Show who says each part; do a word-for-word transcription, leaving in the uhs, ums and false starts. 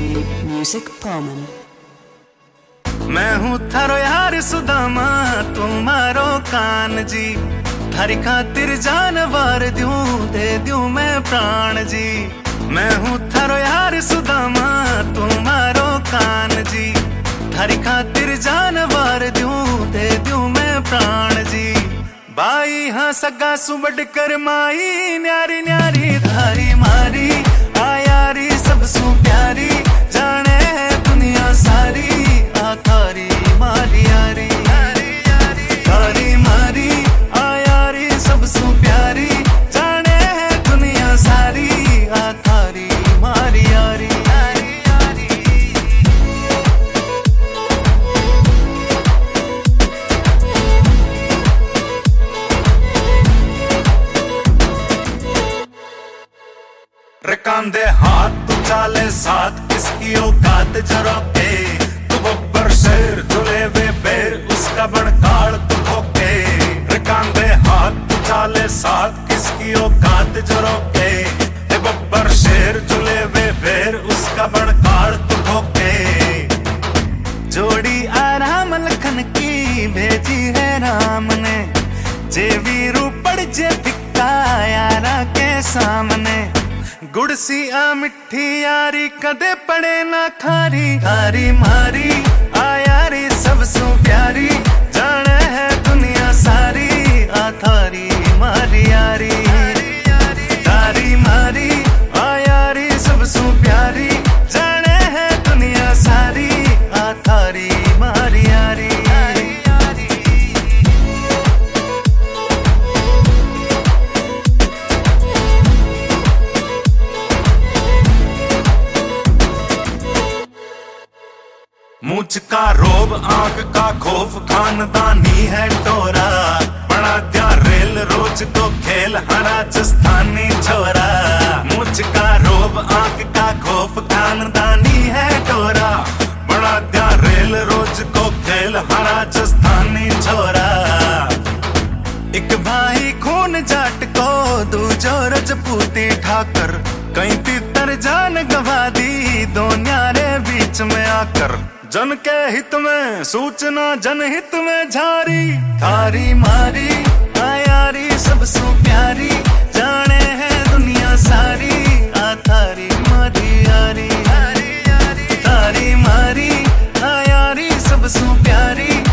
Speaker 1: Music Perman।
Speaker 2: मैं हूँ थारो यार सुदामा तुम्हारो कान जी, थारी खातिर जानवर दूं दे दूं मैं प्राण जी। मैं हूँ थारो यार सुदामा तुम्हारो कान जी, थारी खातिर जानवर दूं दे दूं मैं प्राण जी। बाई हाँ सगा सुबड़ कर माई न्यारी न्यारी धारी मारी आ यारी सब सु प्यारी, जाने है दुनिया सारी आ थारी मारी यारी थारी मारी आ यारी सब सु प्यारी, जाने है दुनिया सारी आ थारी मारी यारी। रकांदे हाथ तू चाले साथ किसकी औकात जरा पे, तू बब्बर शेर जुले वे बेर उसका बड़काड़ तू ठोके। रकांदे हाथ तू चाले साथ किसकी औकात जरा पे, ते बब्बर शेर जुले वे बेर उसका बड़काड़ तू ठोके। जोड़ी आराम लखन की भेजी है राम ने, जे वीरू पड़ जे फिक्का यारा के सामने। गुड़सी आ मिठी यारी कदे पड़े ना खारी, थारी मारी आ यारी सब सु प्यारी, जाने है दुनिया सारी आ थारी मारी यारी थारी मारी आ यारी सब सु प्यारी, जाने है दुनिया सारी आ थारी मारी यारी। मूछ का रोब आंख का खौफ खानदानी है टोरा, बड़ा त्या रेल रोज तो खेल हरा स्थानी छोरा। मूछ का रोब आंख का खौफ खानदानी है टोरा, बड़ा त्या रेल रोज को खेल हरा स्थानी छोरा। एक भाई खून जाट को दूजो रजपूती ठाकर, कहीं तीतर जान गवा दी दो न्यारे बीच में आकर। जन के हित में सूचना जनहित में झारी, थारी मारी आ यारी सब सु प्यारी, जाने है दुनिया सारी आ थारी मारी यारी थारी मारी आ यारी सब सु प्यारी,